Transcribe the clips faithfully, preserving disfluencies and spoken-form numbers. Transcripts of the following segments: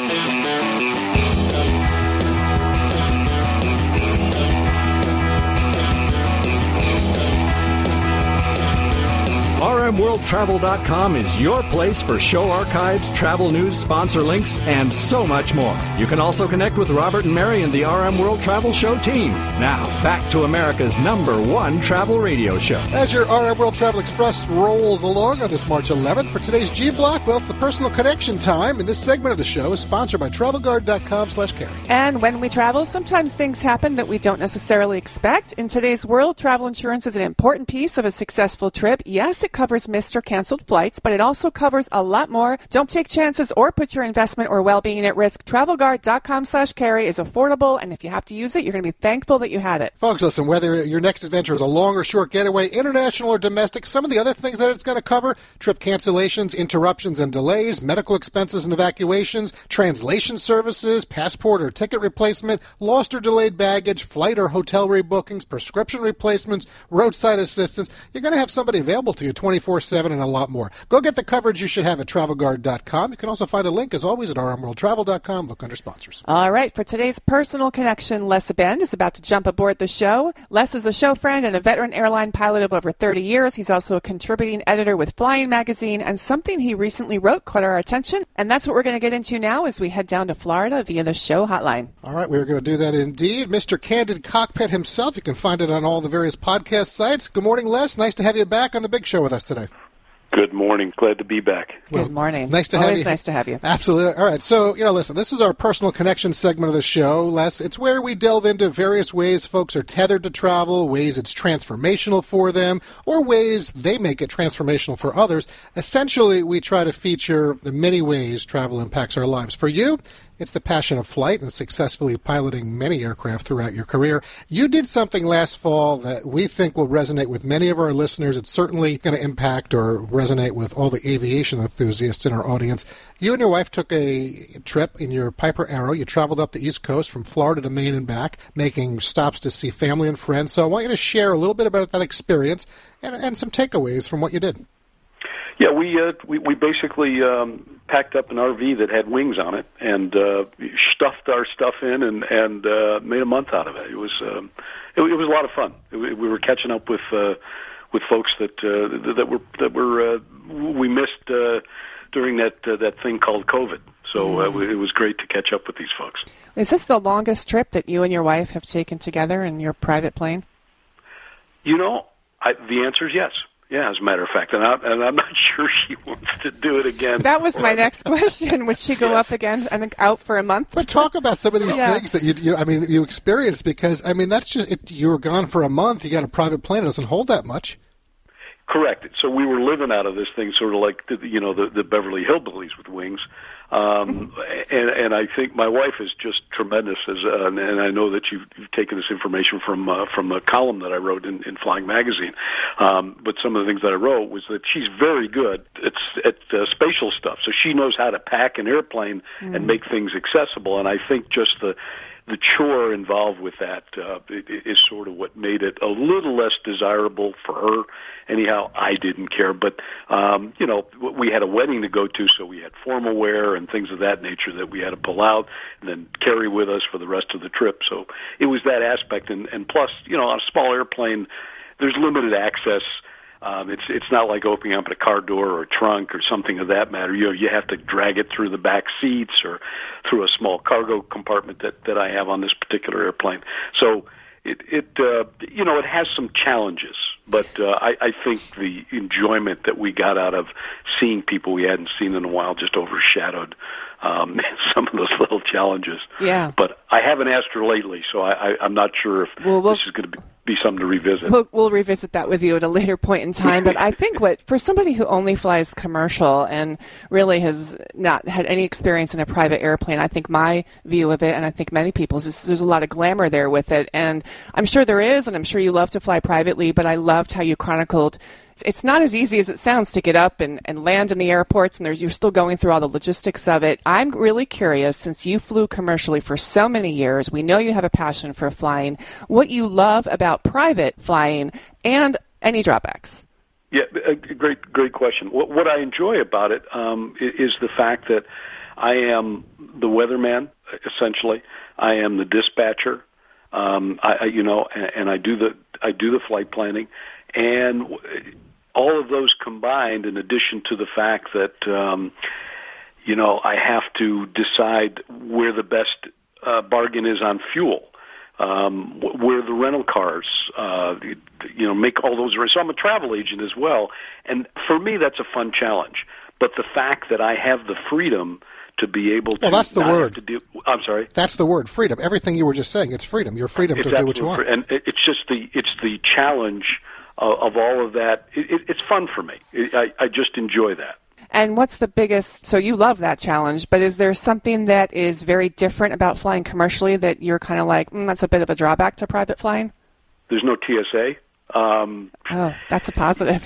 R M World Travel dot com is your place for show archives, travel news, sponsor links, and so much more. You can also connect with Robert and Mary and the R M World Travel Show team. Now, back to America's number one travel radio show. As your R M World Travel Express rolls along on this March eleventh, for today's G-Block, well, it's the personal connection time, and this segment of the show is sponsored by travel guard dot com slash carry. And when we travel, sometimes things happen that we don't necessarily expect. In today's world, travel insurance is an important piece of a successful trip. Yes, it covers missed or canceled flights, but it also covers a lot more. Don't take chances or put your investment or well-being at risk. travel guard dot com slash carry is affordable, and if you have to use it, you're going to be thankful that you had it. Folks, listen, whether your next adventure is a long or short getaway, international or domestic, some of the other things that it's going to cover: trip cancellations, interruptions and delays, medical expenses and evacuations, translation services, passport or ticket replacement, lost or delayed baggage, flight or hotel rebookings, prescription replacements, roadside assistance. You're going to have somebody available to you twenty-four seven and a lot more. Go get the coverage you should have at travel guard dot com. You can also find a link, as always, at R M World Travel dot com. Look under sponsors. All right. For today's personal connection, Les Abend is about to jump aboard the show. Les is a show friend and a veteran airline pilot of over thirty years. He's also a contributing editor with Flying Magazine, and something he recently wrote caught our attention, and that's what we're going to get into now as we head down to Florida via the show hotline. All right. We're going to do that indeed. Mister Candid Cockpit himself. You can find it on all the various podcast sites. Good morning, Les. Nice to have you back on the big show with us today. Good morning. Glad to be back. Good well, morning. Nice to Always have you. nice to have you. Absolutely. All right. So, you know, listen, this is our personal connection segment of the show, Les. It's where we delve into various ways folks are tethered to travel, ways it's transformational for them, or ways they make it transformational for others. Essentially, we try to feature the many ways travel impacts our lives. For you, it's the passion of flight and successfully piloting many aircraft throughout your career. You did something last fall that we think will resonate with many of our listeners. It's certainly going to impact or resonate with all the aviation enthusiasts in our audience. You and your wife took a trip in your Piper Arrow. You traveled up the East Coast from Florida to Maine and back, making stops to see family and friends. So I want you to share a little bit about that experience and, and some takeaways from what you did. Yeah, we uh, we, we basically um, packed up an R V that had wings on it and uh, stuffed our stuff in and and uh, made a month out of it. It was um, it, it was a lot of fun. It, we were catching up with uh, with folks that uh, that were that were uh, we missed uh, during that uh, that thing called COVID. So uh, it was great to catch up with these folks. Is this the longest trip that you and your wife have taken together in your private plane? You know, I, the answer is yes. Yeah, as a matter of fact, and, I, and I'm not sure she wants to do it again. That was my next question. Would she go up again and out for a month? But talk about some of these yeah. things that you, you, I mean, you experienced, because I mean, that's just it, you were gone for a month. You got a private plane; it doesn't hold that much. Correct. So we were living out of this thing, sort of like the, you know the, the Beverly Hillbillies with wings, um, and and I think my wife is just tremendous. As uh, and I know that you've, you've taken this information from uh, from a column that I wrote in, in Flying Magazine. Um, but some of the things that I wrote was that she's very good at at uh, spatial stuff. So she knows how to pack an airplane mm. and make things accessible. And I think just the the chore involved with that uh, is sort of what made it a little less desirable for her. Anyhow, I didn't care. But, um, you know, we had a wedding to go to, so we had formal wear and things of that nature that we had to pull out and then carry with us for the rest of the trip. So it was that aspect. And, and plus, you know, on a small airplane, there's limited access. Um, it's it's not like opening up a car door or a trunk or something of that matter. You know, you have to drag it through the back seats or through a small cargo compartment that, that I have on this particular airplane. So it it uh, you know it has some challenges, but uh, I, I think the enjoyment that we got out of seeing people we hadn't seen in a while just overshadowed um, some of those little challenges. Yeah. But I haven't asked her lately, so I, I, I'm not sure if well, we'll, this is going to be. be something to revisit. We'll, we'll revisit that with you at a later point in time. But I think what for somebody who only flies commercial and really has not had any experience in a private airplane, I think my view of it, and I think many people's, is there's a lot of glamour there with it. And I'm sure there is, and I'm sure you love to fly privately, but I loved how you chronicled it's not as easy as it sounds to get up and, and land in the airports, and there's, you're still going through all the logistics of it. I'm really curious, since you flew commercially for so many years, we know you have a passion for flying, what you love about private flying and any drawbacks. Yeah, a great, great question. What, what I enjoy about it um, is the fact that I am the weatherman, essentially. I am the dispatcher. Um, I, I, you know, and, and I do the I do the flight planning, and all of those combined, in addition to the fact that um, you know I have to decide where the best uh, bargain is on fuel. Um, where the rental cars, uh, you know, make all those. So I'm a travel agent as well, and for me that's a fun challenge. But the fact that I have the freedom to be able to. Well, that's the word. To do, I'm sorry. That's the word, freedom. Everything you were just saying, it's freedom. Your freedom it's to do what you want. Free, and it's just the it's the challenge of, of all of that. It, it, it's fun for me. It, I, I just enjoy that. And what's the biggest, so you love that challenge, but is there something that is very different about flying commercially that you're kind of like, mm, that's a bit of a drawback to private flying? There's no T S A. Um, oh, that's a positive.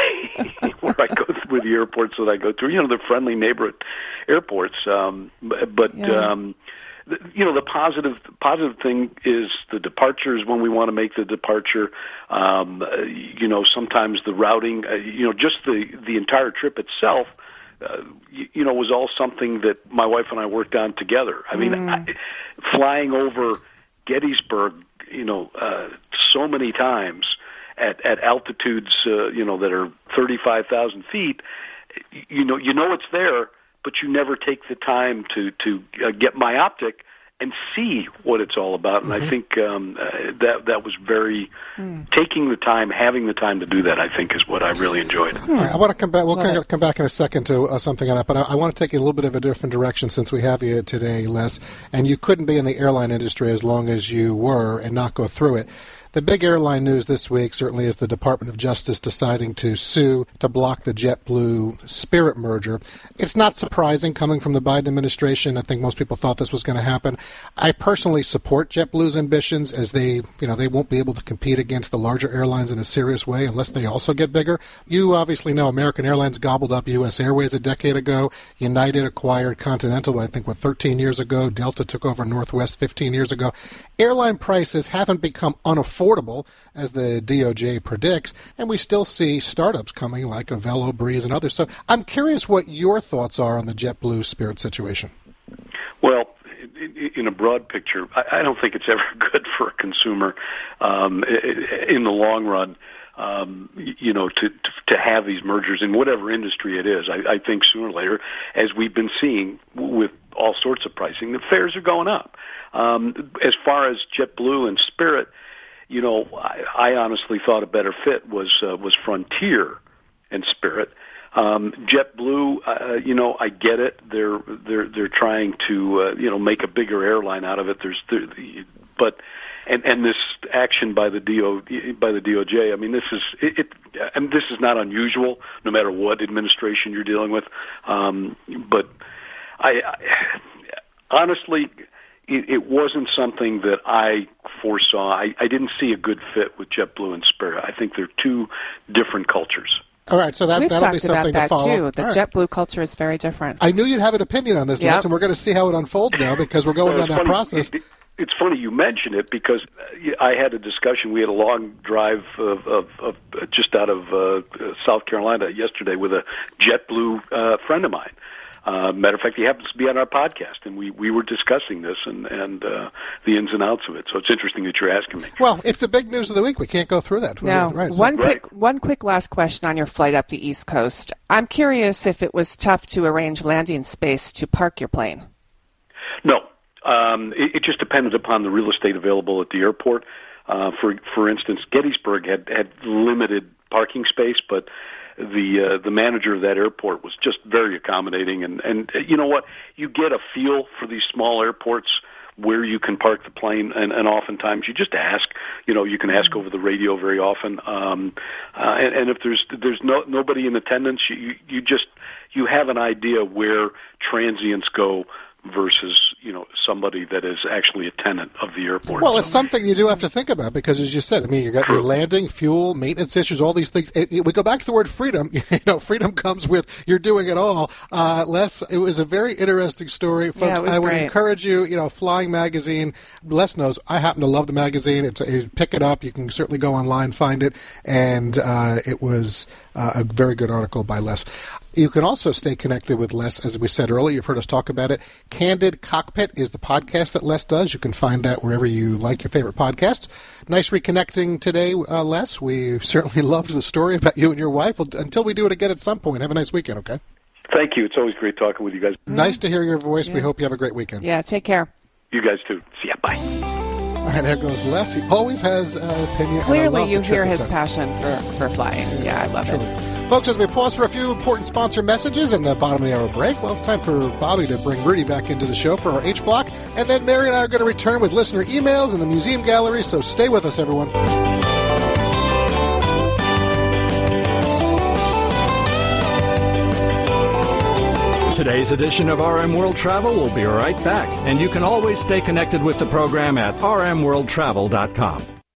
Where I go through the airports that I go through, you know, they're friendly neighborhood airports. Um, but, yeah. um, you know, the positive positive thing is the departures when we want to make the departure. Um, you know, sometimes the routing. Uh, you know, just the the entire trip itself. Uh, you, you know, was all something that my wife and I worked on together. I mean, mm. I, flying over Gettysburg, you know, uh, so many times at at altitudes, uh, you know, that are thirty-five thousand feet. You know, you know it's there. But you never take the time to to uh, get myopic and see what it's all about. And mm-hmm. I think um, uh, that that was very mm. taking the time, having the time to do that. I think is what I really enjoyed. Hmm. All right, I want to come back. We'll kind of come back in a second to uh, something on that. But I, I want to take you a little bit of a different direction since we have you today, Les. And you couldn't be in the airline industry as long as you were and not go through it. The big airline news this week certainly is the Department of Justice deciding to sue to block the JetBlue Spirit merger. It's not surprising coming from the Biden administration. I think most people thought this was going to happen. I personally support JetBlue's ambitions as they, you know, they won't be able to compete against the larger airlines in a serious way unless they also get bigger. You obviously know American Airlines gobbled up U S Airways a decade ago. United acquired Continental, I think, what, thirteen years ago. Delta took over Northwest fifteen years ago. Airline prices haven't become unaffordable as the D O J predicts, and we still see startups coming like Avelo, Breeze, and others. So I'm curious what your thoughts are on the JetBlue Spirit situation. Well, in a broad picture, I don't think it's ever good for a consumer um, in the long run. Um, you know, to, to to have these mergers in whatever industry it is. I, I think sooner or later, as we've been seeing with all sorts of pricing, the fares are going up. Um, as far as JetBlue and Spirit, you know, I, I honestly thought a better fit was uh, was Frontier and Spirit. Um, JetBlue, uh, you know, I get it. They're they're they're trying to uh, you know make a bigger airline out of it. There's, there, but and and this action by the D O by the D O J. I mean, this is it. it and this is not unusual, no matter what administration you're dealing with. Um, but I, I honestly. It, it wasn't something that I foresaw. I, I didn't see a good fit with JetBlue and Spirit. I think they're two different cultures. All right, so that, We've that'll be something to follow. Too. The right. JetBlue culture is very different. I knew you'd have an opinion on this, yep. Les, and we're going to see how it unfolds now because we're going well, down that funny. process. It, it's funny you mention it because I had a discussion. We had a long drive of, of, of just out of uh, South Carolina yesterday with a JetBlue uh, friend of mine. Uh, matter of fact, he happens to be on our podcast, and we, we were discussing this and, and uh, the ins and outs of it. So it's interesting that you're asking me. Well, it's the big news of the week. We can't go through that. Now, right, so. one right. quick one quick last question on your flight up the East Coast. I'm curious if it was tough to arrange landing space to park your plane. No. Um, it, it just depended upon the real estate available at the airport. Uh, for for instance, Gettysburg had, had limited parking space, but the uh, the manager of that airport was just very accommodating, and and uh, you know what, you get a feel for these small airports where you can park the plane, and, and oftentimes you just ask, you know, you can ask over the radio very often, um, uh, and, and if there's there's no nobody in attendance, you you just you have an idea where transients go versus, you know, somebody that is actually a tenant of the airport. Well, so. It's something you do have to think about because, as you said, I mean, you got your landing, fuel, maintenance issues, all these things. It, it, we go back to the word freedom. You know, freedom comes with you're doing it all. Uh, Les, it was a very interesting story, folks. Yeah, I would great. encourage you. You know, Flying Magazine. Les knows I happen to love the magazine. It's a, pick it up. You can certainly go online, find it, and uh, it was uh, a very good article by Les. You can also stay connected with Les, as we said earlier. You've heard us talk about it. Candid Cockpit is the podcast that Les does. You can find that wherever you like your favorite podcasts. Nice reconnecting today, uh, Les. We certainly loved the story about you and your wife. Well, until we do it again at some point, have a nice weekend, okay? Thank you. It's always great talking with you guys. Nice to hear your voice. Yeah. We hope you have a great weekend. Yeah, take care. You guys too. See ya. Bye. All right, there goes Les. He always has an uh, opinion. Clearly, you the hear his time. passion for, for flying. Yeah, I love Truly it. is. Folks, as we pause for a few important sponsor messages and the bottom of the hour break, well, it's time for Bobby to bring Rudy back into the show for our H Block. And then Mary and I are going to return with listener emails and the museum gallery, so stay with us, everyone. Today's edition of R M World Travel will be right back, and you can always stay connected with the program at r m world travel dot com.